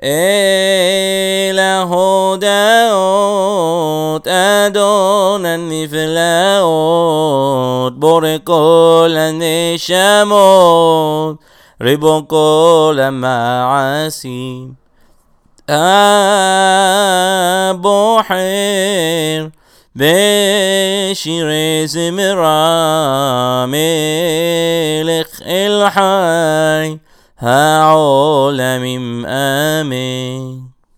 إله داود أدون النفلاود بوري كل النشامود ربو كل المعاصي أبو حير بشير زمرا ملك الحي هعولم آمين.